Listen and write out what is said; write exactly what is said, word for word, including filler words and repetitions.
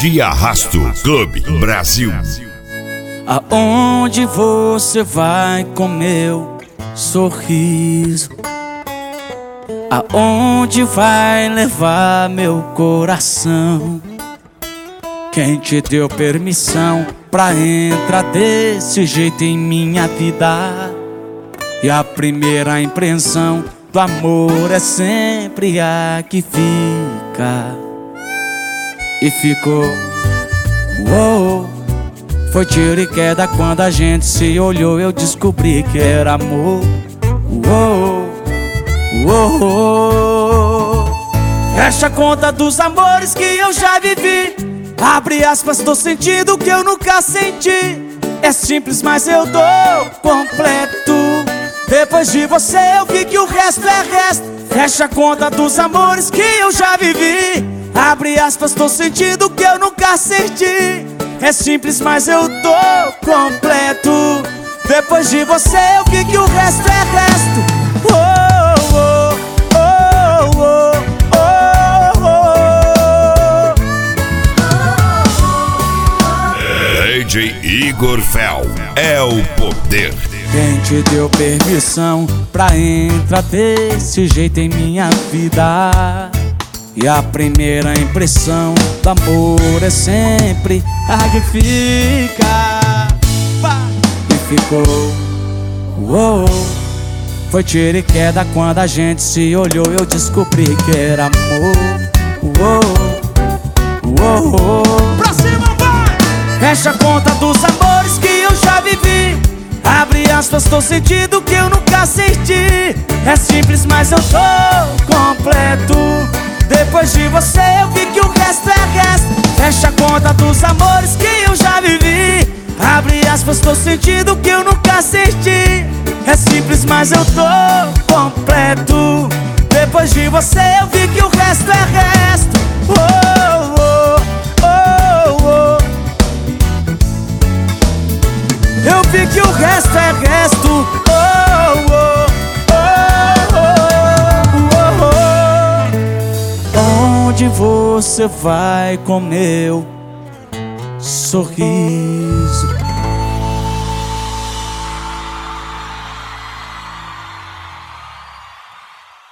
De Arrasto Clube Brasil. Aonde você vai com meu sorriso? Aonde vai levar meu coração? Quem te deu permissão pra entrar desse jeito em minha vida? E a primeira impressão do amor é sempre a que fica. E ficou, uou. Foi tiro e queda quando a gente se olhou. Eu descobri que era amor. Uou, uou. Fecha a conta dos amores que eu já vivi. Abre aspas, tô sentindo o que eu nunca senti. É simples, mas eu dou completo. Depois de você eu vi que o resto é resto. Fecha a conta dos amores que eu já vivi. Abre aspas, tô sentindo o que eu nunca senti. É simples, mas eu tô completo. Depois de você eu vi que o resto é resto. Oh, oh, oh, oh, oh, oh. D J Igor Fel é o poder. Quem te deu permissão pra entrar desse jeito em minha vida? E a primeira impressão do amor é sempre a que fica. E ficou, uou. Foi tiro e queda quando a gente se olhou. Eu descobri que era amor. Uou, uou. Pra cima, vai! Fecha a conta dos amores que eu já vivi. Abre aspas, tô sentindo que eu nunca senti. É simples, mas eu tô completo. Depois de você eu vi que o resto é resto. Fecha a conta dos amores que eu já vivi. Abre aspas, tô sentindo que eu nunca senti. É simples, mas eu tô completo. Depois de você eu vi que o resto é resto. Oh, oh, oh, oh. Eu vi que o resto é resto. Oh, oh, oh, oh, oh. Onde você vai com meu sorriso?